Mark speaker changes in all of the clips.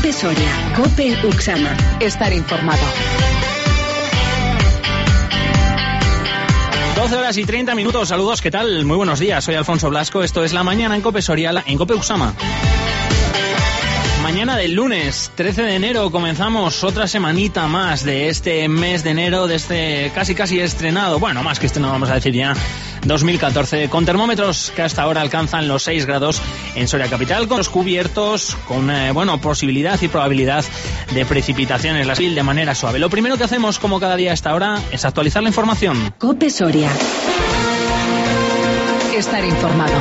Speaker 1: COPE Soria, COPE Uxama. Estar informado.
Speaker 2: 12 horas y 30 minutos. Saludos, ¿qué tal? Muy buenos días. Soy Alfonso Blasco. Esto es La Mañana en COPE Soria, en COPE Uxama. Mañana del lunes 13 de enero comenzamos otra semanita más de este mes de enero, de este casi estrenado, bueno, más que estrenado vamos a decir ya, 2014, con termómetros que hasta ahora alcanzan los 6 grados en Soria capital, con los cubiertos, con posibilidad y probabilidad de precipitaciones, las de manera suave. Lo primero que hacemos, como cada día a esta hora, es actualizar la información.
Speaker 1: COPE Soria. Estar informado.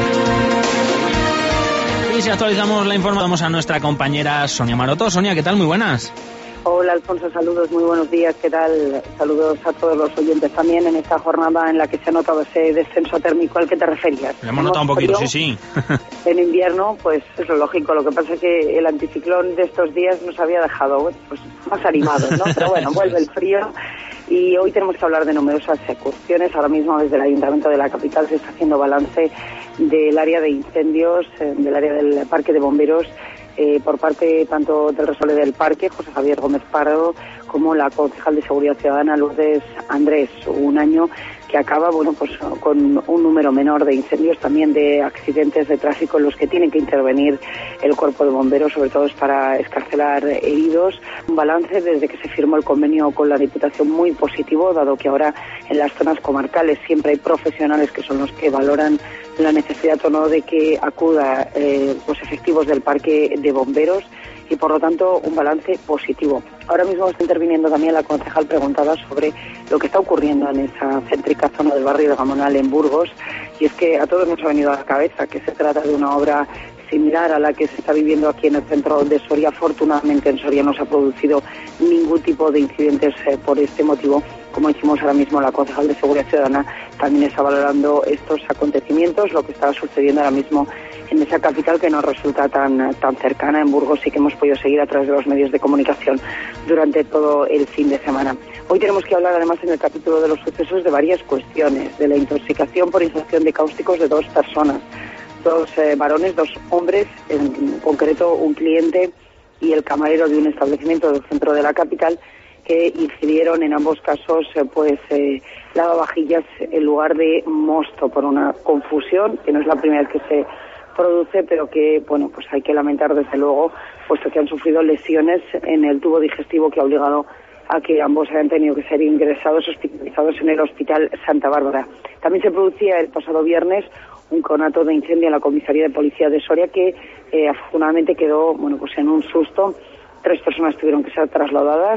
Speaker 2: Y si actualizamos la información, vamos a nuestra compañera Sonia Maroto. Sonia, ¿qué tal? Muy buenas.
Speaker 3: Hola Alfonso, saludos, muy buenos días, ¿qué tal? Saludos a todos los oyentes también en esta jornada en la que se ha notado ese descenso térmico al que te referías.
Speaker 2: Lo hemos notado un poquito, sí.
Speaker 3: En invierno, pues es lo lógico, lo que pasa es que el anticiclón de estos días nos había dejado pues más animados, ¿no? Pero bueno, vuelve el frío y hoy tenemos que hablar de numerosas cuestiones. Ahora mismo desde el Ayuntamiento de la capital se está haciendo balance del área de incendios, del área del Parque de Bomberos, por parte tanto del responsable del parque, José Javier Gómez Pardo, como la concejal de Seguridad Ciudadana, Lourdes Andrés. Un año que acaba, pues con un número menor de incendios, también de accidentes de tráfico en los que tienen que intervenir el cuerpo de bomberos, sobre todo es para excarcelar heridos. Un balance desde que se firmó el convenio con la Diputación muy positivo, dado que ahora en las zonas comarcales siempre hay profesionales que son los que valoran la necesidad o no de que acuda efectivos del parque de bomberos, y por lo tanto un balance positivo. Ahora mismo está interviniendo también la concejal preguntada sobre lo que está ocurriendo en esa céntrica zona del barrio de Gamonal en Burgos, y es que a todos nos ha venido a la cabeza que se trata de una obra similar a la que se está viviendo aquí en el centro de Soria. Afortunadamente en Soria no se ha producido ningún tipo de incidentes por este motivo. Como decimos ahora mismo, la concejal de Seguridad Ciudadana también está valorando estos acontecimientos, lo que está sucediendo ahora mismo en esa capital que nos resulta tan cercana. En Burgos sí que hemos podido seguir a través de los medios de comunicación durante todo el fin de semana. Hoy tenemos que hablar además en el capítulo de los sucesos de varias cuestiones, de la intoxicación por inhalación de cáusticos de 2 personas, 2 varones, 2 hombres, en concreto un cliente y el camarero de un establecimiento del centro de la capital, que incidieron en ambos casos lavavajillas en lugar de mosto, por una confusión que no es la primera vez que se produce, pero que pues hay que lamentar desde luego, puesto que han sufrido lesiones en el tubo digestivo que ha obligado a que ambos hayan tenido que ser hospitalizados en el Hospital Santa Bárbara. También se producía el pasado viernes un conato de incendio en la comisaría de policía de Soria que afortunadamente quedó en un susto. 3 personas tuvieron que ser trasladadas,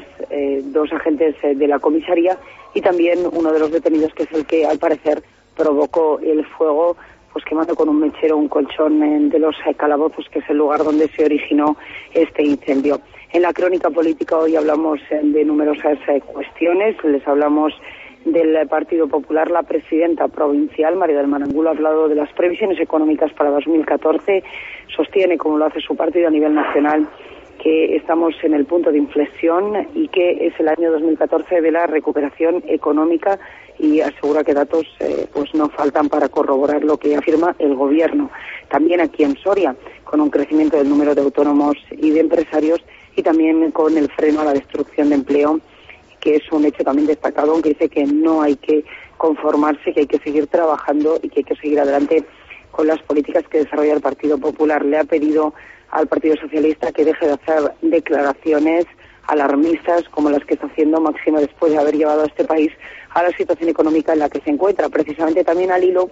Speaker 3: 2 agentes de la comisaría y también uno de los detenidos, que es el que al parecer provocó el fuego, pues quemando con un mechero un colchón de los calabozos, que es el lugar donde se originó este incendio. En la crónica política hoy hablamos de numerosas cuestiones. Les hablamos del Partido Popular. La presidenta provincial, María del Mar Angulo, ha hablado de las previsiones económicas para 2014. Sostiene, como lo hace su partido a nivel nacional, que estamos en el punto de inflexión y que es el año 2014 de la recuperación económica, y asegura que datos no faltan para corroborar lo que afirma el Gobierno. También aquí en Soria, con un crecimiento del número de autónomos y de empresarios, y también con el freno a la destrucción de empleo, que es un hecho también destacado, aunque dice que no hay que conformarse, que hay que seguir trabajando y que hay que seguir adelante con las políticas que desarrolla el Partido Popular. Le ha pedido al Partido Socialista que deje de hacer declaraciones alarmistas como las que está haciendo, máximo después de haber llevado a este país a la situación económica en la que se encuentra, precisamente también al hilo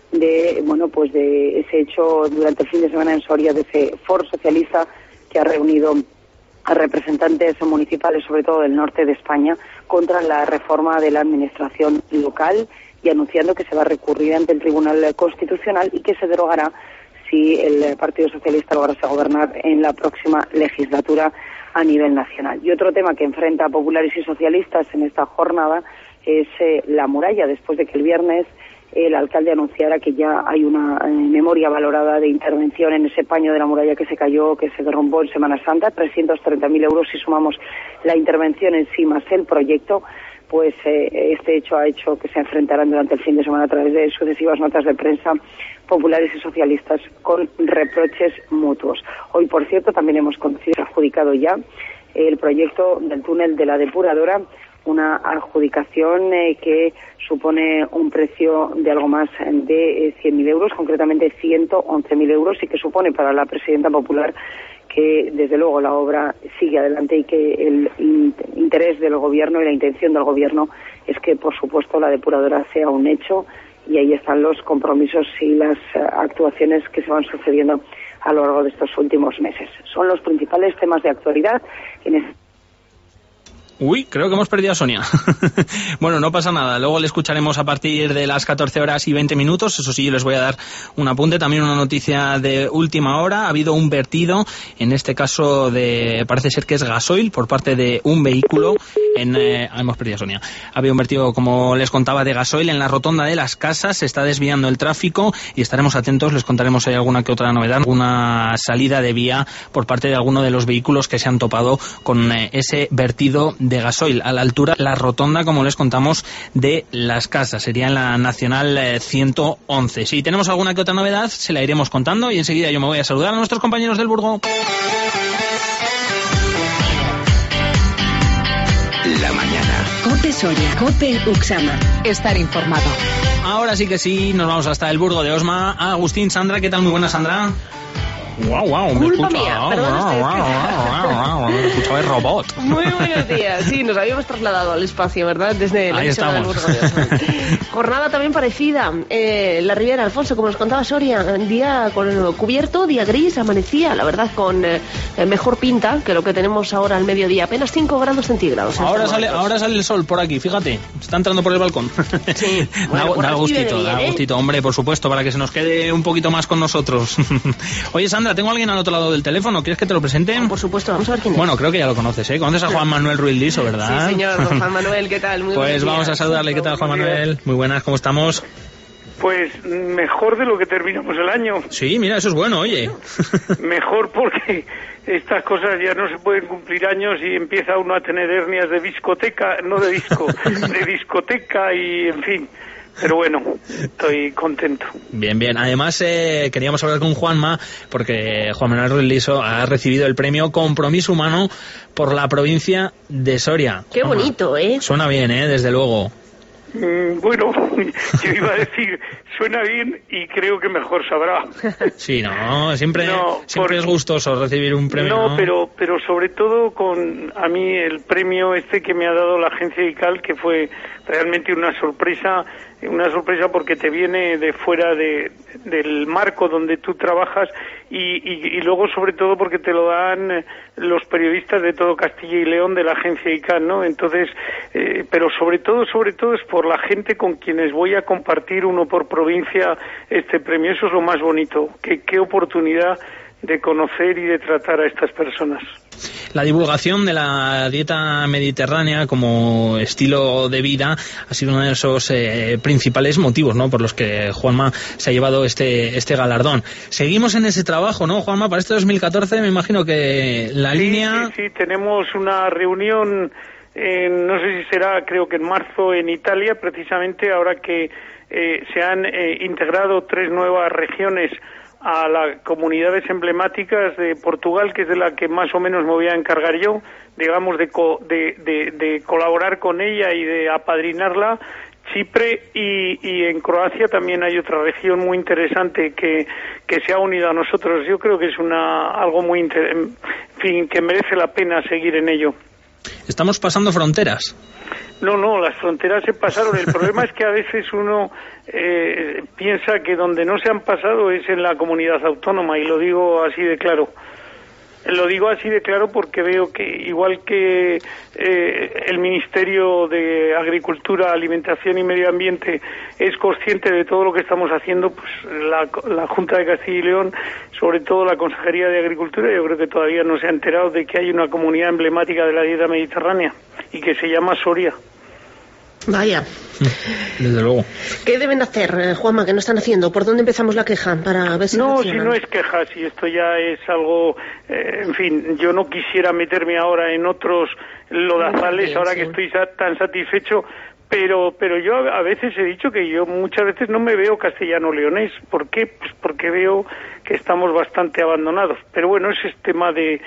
Speaker 3: de de ese hecho durante el fin de semana en Soria, de ese foro socialista que ha reunido a representantes municipales, sobre todo del norte de España, contra la reforma de la administración local, y anunciando que se va a recurrir ante el Tribunal Constitucional y que se derogará si el Partido Socialista lograse gobernar en la próxima legislatura a nivel nacional. Y otro tema que enfrenta a populares y socialistas en esta jornada es la muralla, después de que el viernes el alcalde anunciara que ya hay una memoria valorada de intervención en ese paño de la muralla que se cayó, que se derrumbó en Semana Santa, 330.000 euros si sumamos la intervención en sí más el proyecto. pues este hecho ha hecho que se enfrentaran durante el fin de semana a través de sucesivas notas de prensa populares y socialistas con reproches mutuos. Hoy, por cierto, también hemos adjudicado ya el proyecto del túnel de la depuradora, una adjudicación que supone un precio de algo más de 100.000 euros, concretamente 111.000 euros, y que supone para la presidenta popular que desde luego la obra sigue adelante y que el interés del gobierno y la intención del gobierno es que, por supuesto, la depuradora sea un hecho, y ahí están los compromisos y las actuaciones que se van sucediendo a lo largo de estos últimos meses. Son los principales temas de actualidad en este...
Speaker 2: Uy, creo que hemos perdido a Sonia. Bueno, no pasa nada. Luego le escucharemos a partir de las 14:20. Eso sí, les voy a dar un apunte. También una noticia de última hora. Ha habido un vertido, en este caso parece ser que es gasoil, por parte de un vehículo hemos perdido a Sonia. Ha habido un vertido, como les contaba, de gasoil en la rotonda de Las Casas. Se está desviando el tráfico y estaremos atentos. Les contaremos si hay alguna que otra novedad, alguna salida de vía por parte de alguno de los vehículos que se han topado con ese vertido de gasoil a la altura, la rotonda, como les contamos, de Las Casas. Sería en la Nacional 111. Si tenemos alguna que otra novedad, se la iremos contando, y enseguida yo me voy a saludar a nuestros compañeros del Burgo.
Speaker 1: La mañana. COPE Soria. COPE Uxama. Estar informado.
Speaker 2: Ahora sí que sí, nos vamos hasta el Burgo de Osma. Agustín, Sandra, ¿qué tal? Muy buena, Sandra. Wow, me
Speaker 4: Culpa mía,
Speaker 2: me escuchaba el robot.
Speaker 4: Muy buenos días. Sí, nos habíamos trasladado al espacio, ¿verdad? Desde la emisora del Burgo de Osma. Jornada también parecida. La Riviera, Alfonso, como nos contaba Soria, día con cubierto, día gris, amanecía, la verdad, con mejor pinta que lo que tenemos ahora al mediodía. Apenas 5 grados centígrados.
Speaker 2: Ahora sale el sol por aquí, fíjate. Está entrando por el balcón.
Speaker 4: Sí.
Speaker 2: Da gustito, hombre, por supuesto, para que se nos quede un poquito más con nosotros. Oye, Sandra, tengo a alguien al otro lado del teléfono. ¿Quieres que te lo presente?
Speaker 4: Por supuesto, vamos a ver quién es.
Speaker 2: Bueno, creo que ya lo conoces, ¿eh? Conoces a Juan Manuel Ruiz Liso, ¿verdad?
Speaker 4: Sí, señor, don Juan Manuel, ¿qué tal? Muy
Speaker 2: pues vamos a saludarle. ¿Qué tal, Juan Manuel? Muy buenas, ¿cómo estamos?
Speaker 5: Pues mejor de lo que terminamos el año.
Speaker 2: Sí, mira, eso es bueno, oye.
Speaker 5: Mejor porque estas cosas ya no se pueden cumplir años y empieza uno a tener hernias de discoteca, no de disco, de discoteca y en fin. Pero bueno, estoy contento.
Speaker 2: Bien. Además, queríamos hablar con Juanma, porque Juan Manuel Ruiz Liso ha recibido el premio Compromiso Humano por la provincia de Soria.
Speaker 4: Qué Juanma, bonito, ¿eh? Suena
Speaker 2: bien, desde luego.
Speaker 5: Bueno, yo iba a decir, suena bien y creo que mejor sabrá.
Speaker 2: Sí, siempre es gustoso recibir un premio.
Speaker 5: No, pero sobre todo a mí el premio que me ha dado la agencia ICAL, que fue realmente una sorpresa porque te viene de fuera del marco donde tú trabajas y luego sobre todo porque te lo dan los periodistas de todo Castilla y León de la agencia ICAL, ¿no? Entonces, pero sobre todo es por la gente con quienes voy a compartir uno por provincia este premio. Eso es lo más bonito. Qué oportunidad de conocer y de tratar a estas personas.
Speaker 2: La divulgación de la dieta mediterránea como estilo de vida ha sido uno de esos principales motivos, ¿no?, por los que Juanma se ha llevado este galardón. Seguimos en ese trabajo, ¿no, Juanma? Para este 2014 me imagino que la línea...
Speaker 5: Sí, tenemos una reunión, no sé si será, creo que en marzo en Italia, precisamente ahora que se han integrado 3 nuevas regiones a las comunidades emblemáticas de Portugal, que es de la que más o menos me voy a encargar yo, digamos, de colaborar con ella y de apadrinarla. Chipre y en Croacia también hay otra región muy interesante que se ha unido a nosotros. Yo creo que es algo muy en fin, que merece la pena seguir en ello.
Speaker 2: Estamos pasando fronteras.
Speaker 5: No, las fronteras se pasaron. El problema es que a veces uno piensa que donde no se han pasado es en la comunidad autónoma, y lo digo así de claro. Lo digo así de claro porque veo que, igual que el Ministerio de Agricultura, Alimentación y Medio Ambiente es consciente de todo lo que estamos haciendo, pues la Junta de Castilla y León, sobre todo la Consejería de Agricultura, yo creo que todavía no se ha enterado de que hay una comunidad emblemática de la dieta mediterránea y que se llama Soria.
Speaker 4: Vaya.
Speaker 2: Desde luego.
Speaker 4: ¿Qué deben hacer, Juanma, que no están haciendo? ¿Por dónde empezamos la queja? Para ver si
Speaker 5: no,
Speaker 4: funciona.
Speaker 5: si no es queja, si esto ya es algo... en fin, yo no quisiera meterme ahora en otros lodazales, ahora que estoy tan satisfecho... Pero yo a veces he dicho que yo muchas veces no me veo castellano-leonés. ¿Por qué? Pues porque veo que estamos bastante abandonados. Pero bueno, ese es tema ese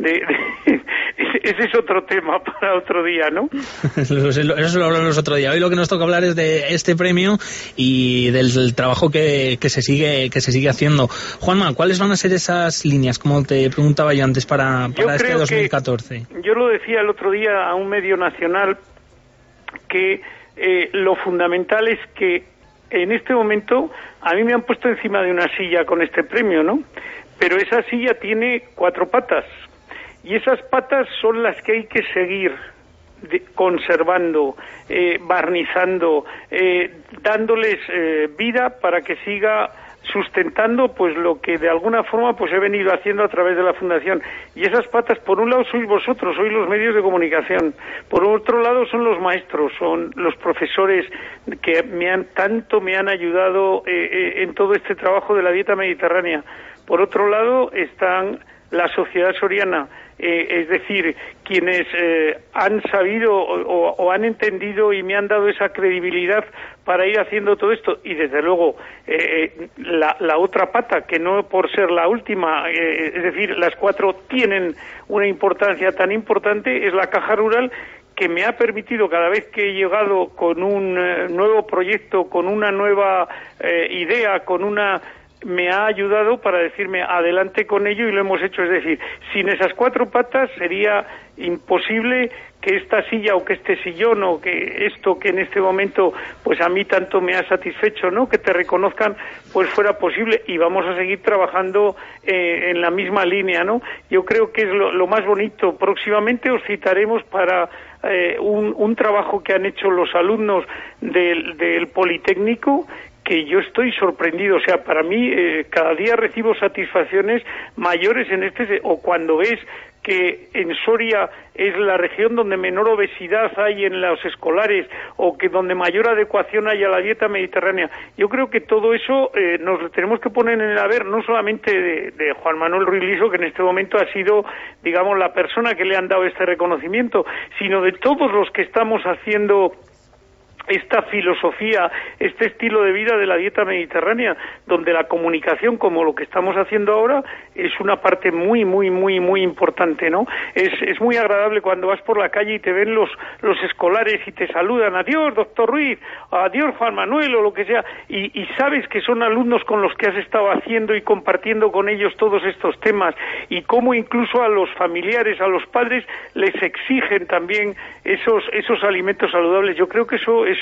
Speaker 5: es otro tema para otro día, ¿no?
Speaker 2: Eso lo hablamos otro día. Hoy lo que nos toca hablar es de este premio y del trabajo que se sigue haciendo. Juanma, ¿cuáles van a ser esas líneas, como te preguntaba yo antes, para este 2014?
Speaker 5: Yo lo decía el otro día a un medio nacional, que lo fundamental es que en este momento a mí me han puesto encima de una silla con este premio, ¿no? Pero esa silla tiene 4 patas y esas patas son las que hay que seguir conservando, barnizando, dándoles vida para que siga sustentando pues lo que de alguna forma pues he venido haciendo a través de la Fundación. Y esas patas, por un lado sois vosotros, sois los medios de comunicación, por otro lado son los maestros, son los profesores que me han ayudado en todo este trabajo de la dieta mediterránea. Por otro lado están la sociedad soriana, es decir, quienes han sabido o han entendido y me han dado esa credibilidad para ir haciendo todo esto. Y desde luego la otra pata, que no por ser la última, es decir, las 4 tienen una importancia tan importante, es la Caja Rural, que me ha permitido, cada vez que he llegado con un nuevo proyecto, con una nueva idea, me ha ayudado para decirme adelante con ello, y lo hemos hecho. Es decir, sin esas 4 patas sería imposible que esta silla o que este sillón o que esto que en este momento pues a mí tanto me ha satisfecho, ¿no?, que te reconozcan, pues fuera posible, y vamos a seguir trabajando en la misma línea, ¿no? Yo creo que es lo más bonito. Próximamente os citaremos para un trabajo que han hecho los alumnos del Politécnico, que yo estoy sorprendido. O sea, para mí cada día recibo satisfacciones mayores o cuando ves que en Soria es la región donde menor obesidad hay en los escolares, o que donde mayor adecuación hay a la dieta mediterránea. Yo creo que todo eso nos lo tenemos que poner en el haber, no solamente de Juan Manuel Ruiz Liso, que en este momento ha sido, digamos, la persona que le han dado este reconocimiento, sino de todos los que estamos haciendo esta filosofía, este estilo de vida de la dieta mediterránea, donde la comunicación, como lo que estamos haciendo ahora, es una parte muy, muy, muy, muy importante, ¿no? Es muy agradable cuando vas por la calle y te ven los escolares y te saludan, adiós, doctor Ruiz, adiós, Juan Manuel, o lo que sea, y sabes que son alumnos con los que has estado haciendo y compartiendo con ellos todos estos temas, y cómo incluso a los familiares, a los padres, les exigen también esos alimentos saludables. Yo creo que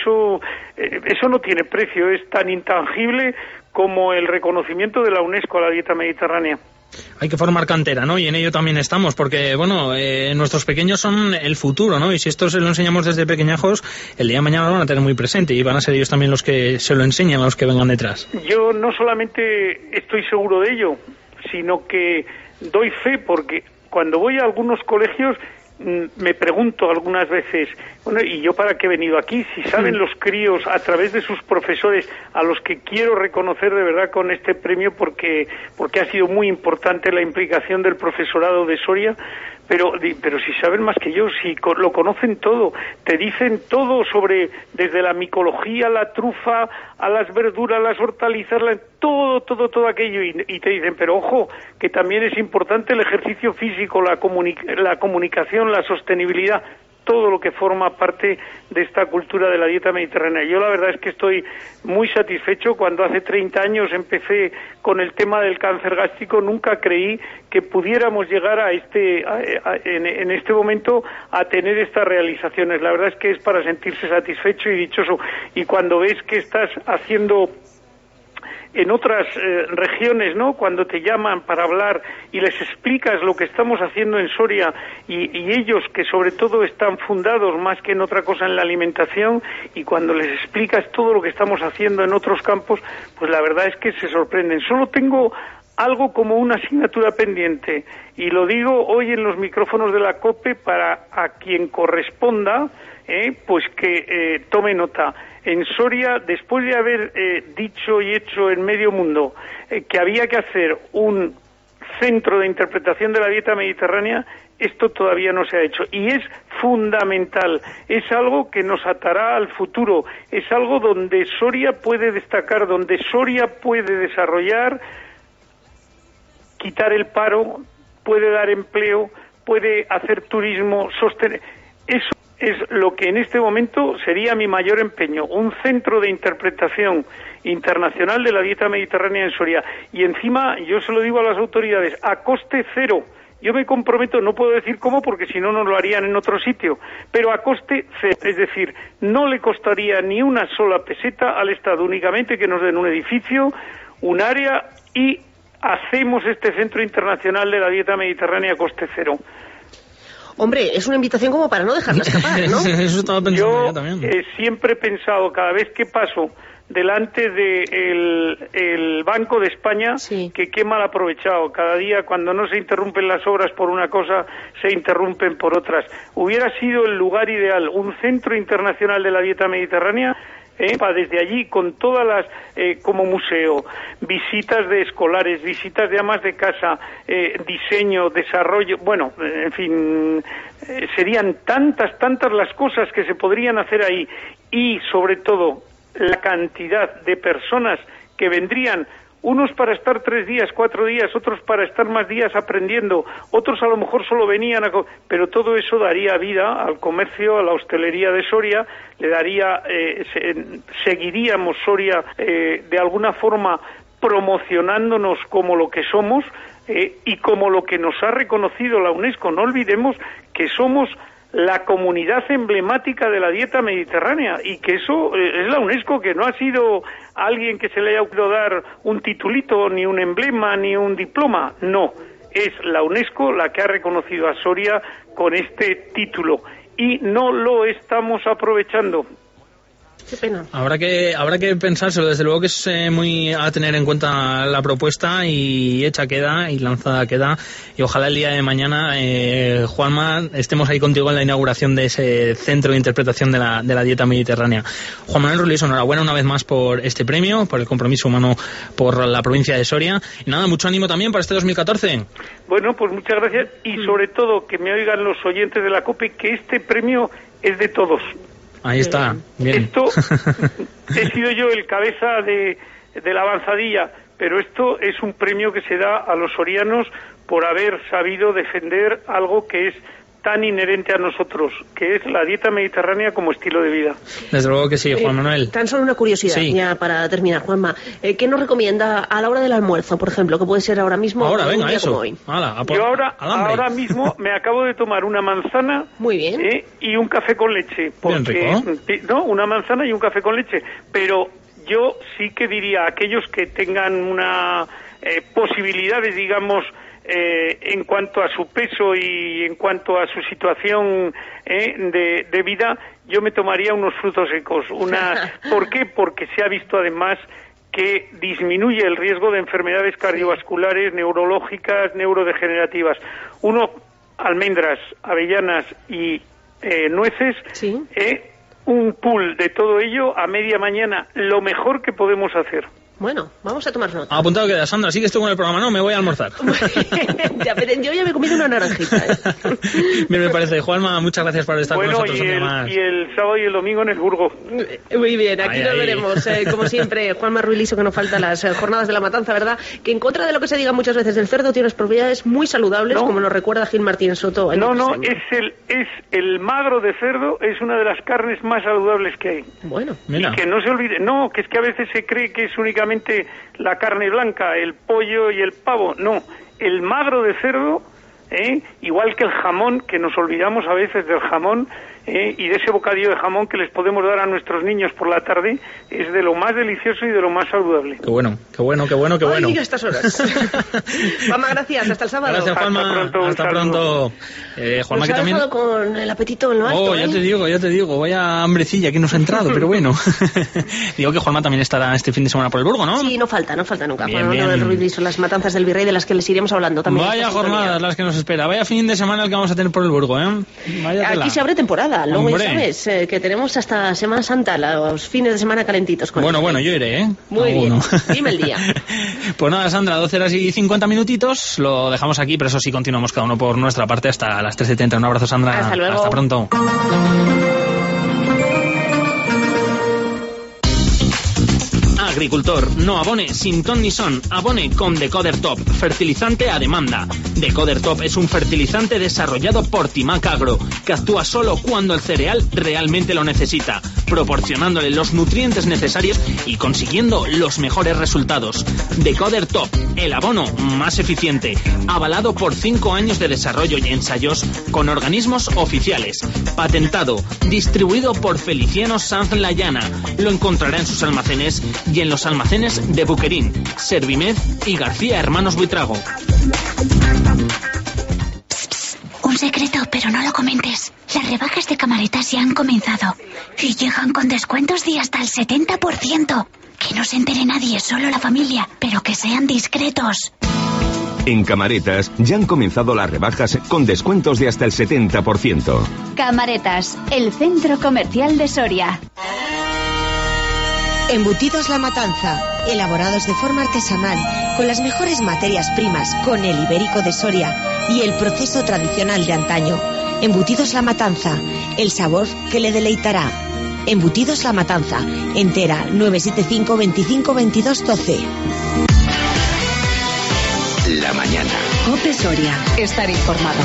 Speaker 5: eso no tiene precio, es tan intangible como el reconocimiento de la UNESCO a la dieta mediterránea.
Speaker 2: Hay que formar cantera, ¿no? Y en ello también estamos, porque, bueno, nuestros pequeños son el futuro, ¿no? Y si esto se lo enseñamos desde pequeñajos, el día de mañana lo van a tener muy presente y van a ser ellos también los que se lo enseñan a los que vengan detrás.
Speaker 5: Yo no solamente estoy seguro de ello, sino que doy fe, porque cuando voy a algunos colegios me pregunto algunas veces, bueno, ¿y yo para qué he venido aquí? Si saben los críos, a través de sus profesores, a los que quiero reconocer de verdad con este premio, porque ha sido muy importante la implicación del profesorado de Soria, pero si saben más que yo, si lo conocen todo, te dicen todo sobre, desde la micología, la trufa, a las verduras, las hortalizas, todo aquello, y te dicen, pero ojo, que también es importante el ejercicio físico, la comunicación, la sostenibilidad, todo lo que forma parte de esta cultura de la dieta mediterránea. Yo la verdad es que estoy muy satisfecho. Cuando hace 30 años empecé con el tema del cáncer gástrico, nunca creí que pudiéramos llegar en este momento a tener estas realizaciones. La verdad es que es para sentirse satisfecho y dichoso. Y cuando ves que estás haciendo en otras regiones, ¿no?, cuando te llaman para hablar y les explicas lo que estamos haciendo en Soria, y ellos, que sobre todo están fundados más que en otra cosa en la alimentación, y cuando les explicas todo lo que estamos haciendo en otros campos, pues la verdad es que se sorprenden. Solo tengo algo como una asignatura pendiente, y lo digo hoy en los micrófonos de la COPE para a quien corresponda, pues que tome nota. En Soria, después de haber dicho y hecho en medio mundo que había que hacer un centro de interpretación de la dieta mediterránea, esto todavía no se ha hecho y es fundamental, es algo que nos atará al futuro, es algo donde Soria puede destacar, donde Soria puede desarrollar, quitar el paro, puede dar empleo, puede hacer turismo, sostener. Eso es lo que en este momento sería mi mayor empeño, un centro de interpretación internacional de la dieta mediterránea en Soria. Y encima, yo se lo digo a las autoridades, a coste cero. Yo me comprometo, no puedo decir cómo porque si no, no lo harían en otro sitio, pero a coste cero. Es decir, no le costaría ni una sola peseta al Estado, únicamente que nos den un edificio, un área y hacemos este centro internacional de la dieta mediterránea a coste cero.
Speaker 4: Hombre, es una invitación como para no dejarla escapar, ¿no?
Speaker 2: Eso estaba pensando yo también.
Speaker 5: Siempre he pensado, cada vez que paso delante del Banco de España,
Speaker 4: sí,
Speaker 5: que qué mal aprovechado. Cada día, cuando no se interrumpen las obras por una cosa, se interrumpen por otras. Hubiera sido el lugar ideal, un centro internacional de la dieta mediterránea, desde allí con todas las, como museo, visitas de escolares, visitas de amas de casa, diseño, desarrollo, bueno, en fin, serían tantas las cosas que se podrían hacer ahí y sobre todo la cantidad de personas que vendrían, unos para estar 3 días, 4 días, otros para estar más días aprendiendo, otros a lo mejor solo venían pero todo eso daría vida al comercio, a la hostelería de Soria, le daría, seguiríamos Soria de alguna forma promocionándonos como lo que somos y como lo que nos ha reconocido la UNESCO. No olvidemos que somos la comunidad emblemática de la dieta mediterránea y que eso es la UNESCO, que no ha sido alguien que se le haya ocurrido dar un titulito, ni un emblema, ni un diploma, no, es la UNESCO la que ha reconocido a Soria con este título y no lo estamos aprovechando.
Speaker 4: Qué pena.
Speaker 2: Habrá que pensárselo, desde luego que es muy a tener en cuenta la propuesta y hecha queda y lanzada queda y ojalá el día de mañana, Juanma, estemos ahí contigo en la inauguración de ese centro de interpretación de la dieta mediterránea. Juan Manuel Ruiz, enhorabuena una vez más por este premio, por el compromiso humano por la provincia de Soria y nada, mucho ánimo también para este 2014.
Speaker 5: Bueno, pues muchas gracias y sobre todo que me oigan los oyentes de la COPE que este premio es de todos.
Speaker 2: Ahí está, bien.
Speaker 5: Esto, he sido yo el cabeza de la avanzadilla, pero esto es un premio que se da a los sorianos por haber sabido defender algo que es tan inherente a nosotros, que es la dieta mediterránea como estilo de vida.
Speaker 2: Desde luego que sí, Juan Manuel.
Speaker 4: Tan solo una curiosidad, sí, ya para terminar, Juanma. ¿Qué nos recomienda a la hora del almuerzo, por ejemplo, que puede ser ahora mismo?
Speaker 2: Ahora, venga, eso.
Speaker 4: Como hoy?
Speaker 5: Yo ahora mismo me acabo de tomar una manzana.
Speaker 4: Muy bien.
Speaker 5: Y un café con leche.
Speaker 2: Bien rico.
Speaker 5: No, una manzana y un café con leche. Pero yo sí que diría a aquellos que tengan una posibilidades, digamos, en cuanto a su peso y en cuanto a su situación de vida, yo me tomaría unos frutos secos. ¿Por qué? Porque se ha visto además que disminuye el riesgo de enfermedades cardiovasculares, neurológicas, neurodegenerativas. Almendras, avellanas y nueces,
Speaker 4: sí,
Speaker 5: un pool de todo ello a media mañana, lo mejor que podemos hacer.
Speaker 4: Bueno, vamos a tomar nota.
Speaker 2: Apuntado queda, Sandra, sí que estoy con el programa, no, me voy a almorzar.
Speaker 4: Yo ya me he comido una naranjita.
Speaker 2: Bien, me parece. Juanma, muchas gracias por estar con nosotros un día más.
Speaker 5: Y el sábado y el domingo en el Burgo.
Speaker 4: Muy bien, aquí nos veremos. Como siempre, Juanma Ruiz Liso, que nos faltan las jornadas de la matanza, ¿verdad? Que en contra de lo que se diga muchas veces, el cerdo tiene unas propiedades muy saludables, como nos recuerda Gil Martín Soto.
Speaker 5: Es el magro de cerdo, es una de las carnes más saludables que hay.
Speaker 4: Bueno,
Speaker 5: mira. Y que no se olvide, que es que a veces se cree que es únicamente la carne blanca, el pollo y el pavo. No, el magro de cerdo, igual que el jamón, que nos olvidamos a veces del jamón, y de ese bocadillo de jamón que les podemos dar a nuestros niños por la tarde, es de lo más delicioso y de lo más saludable.
Speaker 2: Qué bueno.
Speaker 4: Ay, a estas horas. Juanma, gracias, hasta el sábado.
Speaker 2: Gracias, Juanma, hasta pronto. Juanma, que
Speaker 4: ha
Speaker 2: también...
Speaker 4: dejado con el apetito en lo alto.
Speaker 2: Ya te digo, vaya hambrecilla que nos ha entrado, pero bueno. Digo que Juanma también estará este fin de semana por el Burgo, ¿no?
Speaker 4: Sí, no falta nunca. Bien, bien. Son las matanzas del Virrey, de las que les iremos hablando también.
Speaker 2: Vaya jornadas las que nos espera, vaya fin de semana el que vamos a tener por el Burgo,
Speaker 4: Aquí se abre temporada. nada, luego ya sabes que tenemos hasta Semana Santa, los fines de semana calentitos.
Speaker 2: Bueno, yo iré, ¿eh?
Speaker 4: Muy bien, dime el día.
Speaker 2: Pues nada, Sandra, 12 horas y 50 minutitos, lo dejamos aquí, pero eso sí, continuamos cada uno por nuestra parte hasta las 3:70. Un abrazo, Sandra.
Speaker 4: Hasta luego.
Speaker 2: Hasta pronto. Agricultor, no abone sin ton ni son, abone con Decoder Top, fertilizante a demanda. Decoder Top es un fertilizante desarrollado por Timac Agro, que actúa solo cuando el cereal realmente lo necesita, proporcionándole los nutrientes necesarios y consiguiendo los mejores resultados. Decoder Top, el abono más eficiente, avalado por 5 años de desarrollo y ensayos con organismos oficiales, patentado, distribuido por Feliciano Sanz Layana. Lo encontrará en sus almacenes y en los almacenes de Buquerín, Servimed y García Hermanos Buitrago.
Speaker 6: Un secreto, pero no lo comentes. Las rebajas de Camaretas ya han comenzado y llegan con descuentos de hasta el 70%. Que no se entere nadie, solo la familia, pero que sean discretos.
Speaker 7: En Camaretas ya han comenzado las rebajas con descuentos de hasta el 70%.
Speaker 6: Camaretas, el centro comercial de Soria.
Speaker 8: Embutidos La Matanza, elaborados de forma artesanal, con las mejores materias primas, con el ibérico de Soria y el proceso tradicional de antaño. Embutidos La Matanza, el sabor que le deleitará. Embutidos La Matanza, entera, 975 25 22 12.
Speaker 1: La mañana. COPE Soria, estar informado.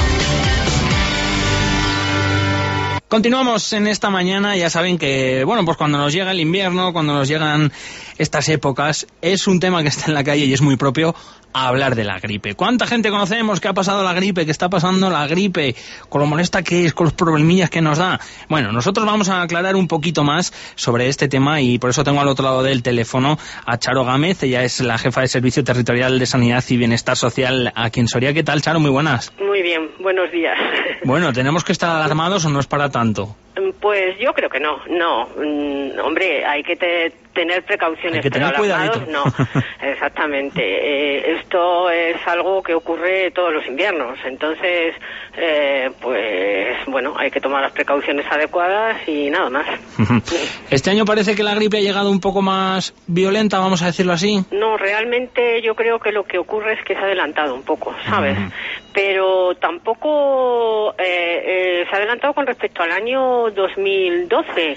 Speaker 2: Continuamos en esta mañana, ya saben que, bueno, pues cuando nos llega el invierno, cuando nos llegan estas épocas, es un tema que está en la calle y es muy propio hablar de la gripe. ¿Cuánta gente conocemos que ha pasado la gripe, que está pasando la gripe, con lo molesta que es, con los problemillas que nos da? Bueno, nosotros vamos a aclarar un poquito más sobre este tema y por eso tengo al otro lado del teléfono a Charo Gámez. Ella es la jefa de Servicio Territorial de Sanidad y Bienestar Social aquí en Soria. ¿Qué tal, Charo? Muy buenas.
Speaker 9: Muy bien, buenos días.
Speaker 2: Bueno, ¿tenemos que estar alarmados o no es para tanto?
Speaker 9: Pues yo creo que no. Hombre, hay que tener precauciones,
Speaker 2: hay que tener
Speaker 9: pero alarmados
Speaker 2: cuidadito.
Speaker 9: No, exactamente. Esto es algo que ocurre todos los inviernos, entonces, pues bueno, hay que tomar las precauciones adecuadas y nada más.
Speaker 2: Este año parece que la gripe ha llegado un poco más violenta, vamos a decirlo así.
Speaker 9: No, realmente yo creo que lo que ocurre es que se ha adelantado un poco, ¿sabes? Pero tampoco se ha adelantado con respecto al año 2012,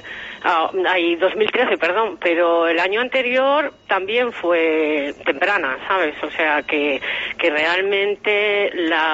Speaker 9: 2013, perdón, pero el año anterior también fue temprana, ¿sabes? O sea que realmente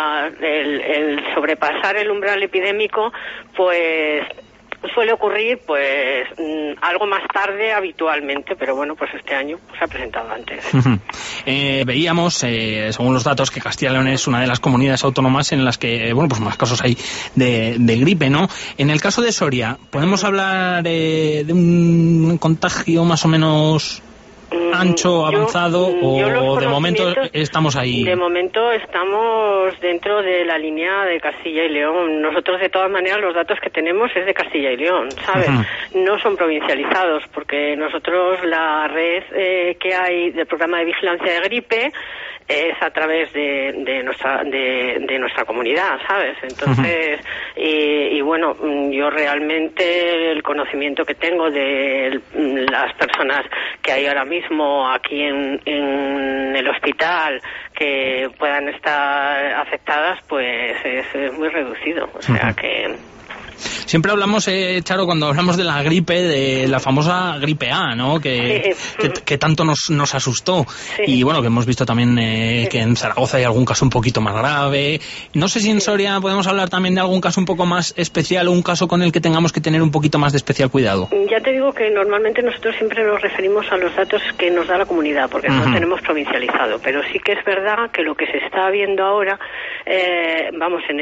Speaker 9: el sobrepasar el umbral epidémico, pues suele ocurrir pues algo más tarde habitualmente, pero bueno, pues este año se ha presentado antes.
Speaker 2: Veíamos, según los datos, que Castilla y León es una de las comunidades autónomas en las que, bueno, pues más casos hay de gripe, ¿no? En el caso de Soria, ¿podemos hablar de un contagio más o menos ancho, avanzado, o de momento estamos ahí?
Speaker 9: De momento estamos dentro de la línea de Castilla y León. Nosotros, de todas maneras, los datos que tenemos es de Castilla y León, ¿sabes? No son provincializados, porque nosotros la red que hay del programa de vigilancia de gripe es a través de nuestra comunidad, ¿sabes? Entonces, y bueno, yo realmente el conocimiento que tengo de las personas que hay ahora mismo aquí en el hospital que puedan estar afectadas, pues es muy reducido, o sea que...
Speaker 2: Siempre hablamos, Charo, cuando hablamos de la gripe, de la famosa gripe A, ¿no? Que tanto nos asustó. Sí. Y bueno, que hemos visto también que en Zaragoza hay algún caso un poquito más grave. No sé si en Soria podemos hablar también de algún caso un poco más especial o un caso con el que tengamos que tener un poquito más de especial cuidado.
Speaker 9: Ya te digo que normalmente nosotros siempre nos referimos a los datos que nos da la comunidad, porque no tenemos provincializado. Pero sí que es verdad que lo que se está viendo ahora, vamos, en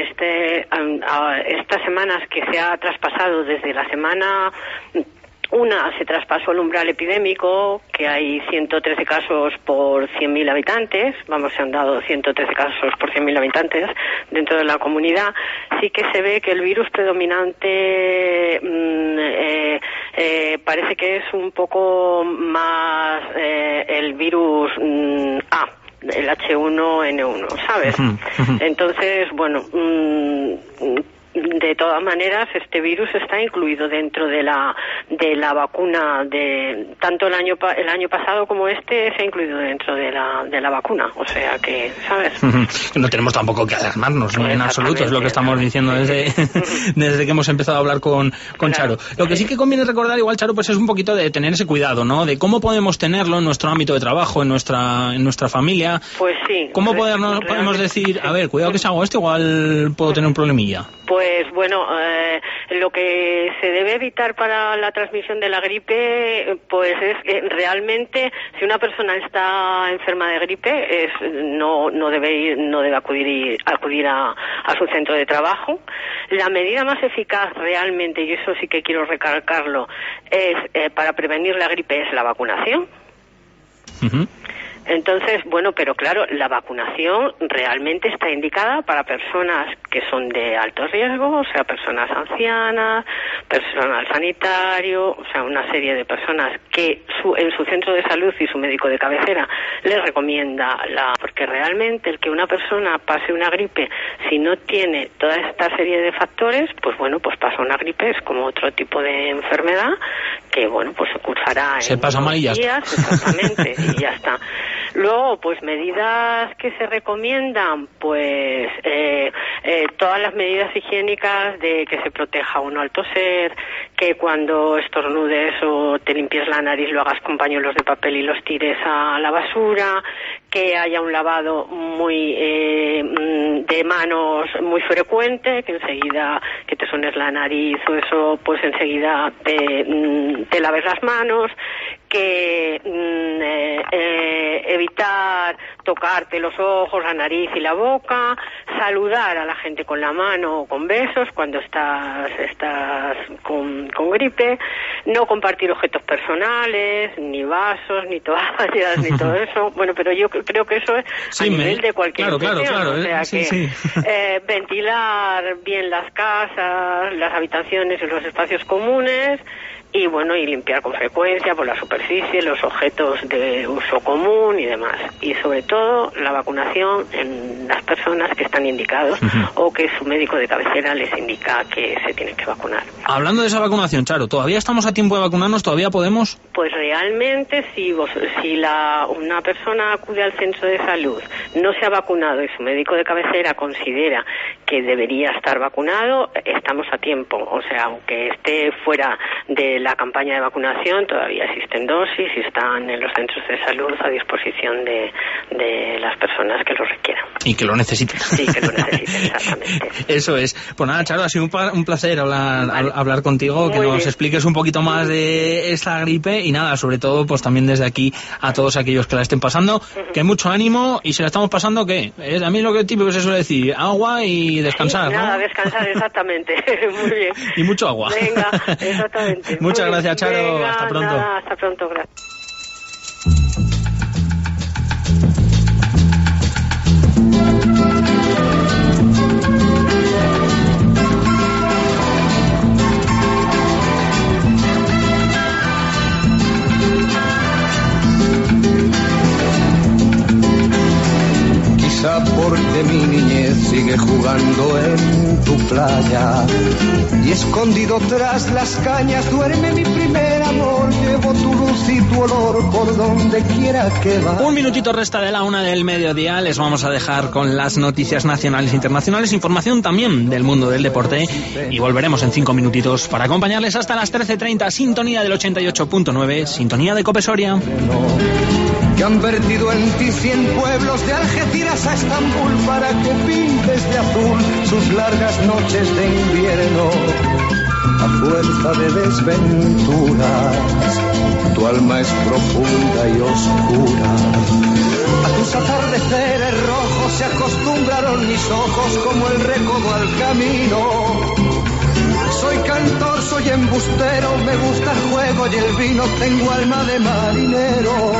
Speaker 9: estas semanas que se ha traspasado desde la semana 1, se traspasó el umbral epidémico, que hay 113 casos por 100.000 habitantes, vamos, se han dado 113 casos por 100.000 habitantes dentro de la comunidad. Sí que se ve que el virus predominante parece que es un poco más el virus A, el H1N1, ¿sabes? Entonces, bueno, de todas maneras, este virus está incluido dentro de la vacuna, de tanto el año pasado como se ha incluido dentro de la vacuna, o sea que, ¿sabes?
Speaker 2: No tenemos tampoco que alarmarnos, ¿no? En absoluto, es lo que estamos diciendo desde que hemos empezado a hablar con Charo. Lo que sí que conviene recordar, igual, Charo, pues es un poquito de tener ese cuidado, ¿no? De cómo podemos tenerlo en nuestro ámbito de trabajo, en nuestra familia.
Speaker 9: Pues sí.
Speaker 2: ¿Cómo podemos decir, a ver, cuidado que si hago esto, igual puedo tener un problemilla?
Speaker 9: Pues bueno, lo que se debe evitar para la transmisión de la gripe, pues es que realmente, si una persona está enferma de gripe, no debe acudir a su centro de trabajo. La medida más eficaz realmente, y eso sí que quiero recalcarlo, es para prevenir la gripe es la vacunación. Entonces, bueno, pero claro, la vacunación realmente está indicada para personas que son de alto riesgo, o sea, personas ancianas, personal sanitario, o sea, una serie de personas que en su centro de salud y su médico de cabecera les recomienda porque realmente el que una persona pase una gripe, si no tiene toda esta serie de factores, pues bueno, pues pasa una gripe, es como otro tipo de enfermedad que, bueno, pues se cursará en
Speaker 2: unos días,
Speaker 9: exactamente, y ya está. Luego, pues medidas que se recomiendan, pues todas las medidas higiénicas de que se proteja uno al toser, que cuando estornudes o te limpies la nariz lo hagas con pañuelos de papel y los tires a la basura, que haya un lavado de manos muy frecuente, que enseguida que te sones la nariz o eso, pues enseguida te laves las manos, que evitar tocarte los ojos, la nariz y la boca, saludar a la gente con la mano o con besos cuando estás con gripe, no compartir objetos personales, ni vasos, ni toallas, ni todo eso. Bueno, pero yo creo que eso es a nivel de cualquier
Speaker 2: claro,
Speaker 9: o sea
Speaker 2: sí.
Speaker 9: Ventilar bien las casas, las habitaciones y los espacios comunes, y bueno, y limpiar con frecuencia por la superficie, los objetos de uso común y demás. Y sobre todo la vacunación en las personas que están indicados o que su médico de cabecera les indica que se tienen que vacunar.
Speaker 2: Hablando de esa vacunación, Charo, ¿todavía estamos a tiempo de vacunarnos? ¿Todavía podemos?
Speaker 9: Pues realmente si una persona acude al centro de salud, no se ha vacunado y su médico de cabecera considera que debería estar vacunado, estamos a tiempo. O sea, aunque esté fuera de la campaña de vacunación, todavía existen dosis y están en los centros de salud a disposición de las personas que lo requieran.
Speaker 2: Y que lo necesiten.
Speaker 9: Sí, que lo necesiten, exactamente.
Speaker 2: Eso es. Pues nada, Charo, ha sido un placer hablar contigo, muy que nos bien. Expliques un poquito más de esta gripe y nada, sobre todo, pues también desde aquí a todos aquellos que la estén pasando, que mucho ánimo y si la estamos pasando, ¿qué? A mí lo que típico se suele decir, agua y descansar,
Speaker 9: sí,
Speaker 2: ¿no?
Speaker 9: Nada, descansar, exactamente. Muy bien.
Speaker 2: Y mucho agua.
Speaker 9: Venga, exactamente.
Speaker 2: Muchas gracias, Charo.
Speaker 9: Venga,
Speaker 2: hasta pronto.
Speaker 9: Nada, hasta pronto, gracias.
Speaker 10: Quizá porque mi niñez sigue jugando en tu playa y escondido tras las cañas duerme mi primer amor. Llevo tu luz y tu olor por donde quiera que va.
Speaker 2: Un minutito resta de la 1 del mediodía. Les vamos a dejar con las noticias nacionales e internacionales, información también del mundo del deporte y volveremos en 5 minutitos para acompañarles hasta las 13:30. Sintonía del 88.9, sintonía de Cope Soria.
Speaker 10: Que han vertido en ti 100 pueblos de Algeciras a Estambul para que pintes de azul sus largas noches de invierno. A fuerza de desventuras, tu alma es profunda y oscura. A tus atardeceres rojos se acostumbraron mis ojos como el recodo al camino. Soy cantor, soy embustero, me gusta el juego y el vino, tengo alma de marinero.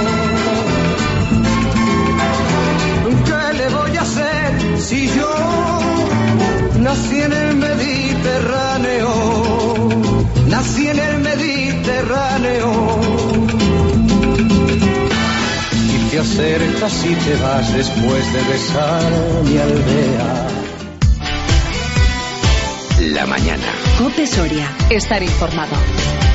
Speaker 10: ¿Qué le voy a hacer si yo nací en el Mediterráneo? Nací en el Mediterráneo. Y te acercas y te vas después de besar mi aldea.
Speaker 7: en la mañana.
Speaker 1: COPE Soria. Estar informado.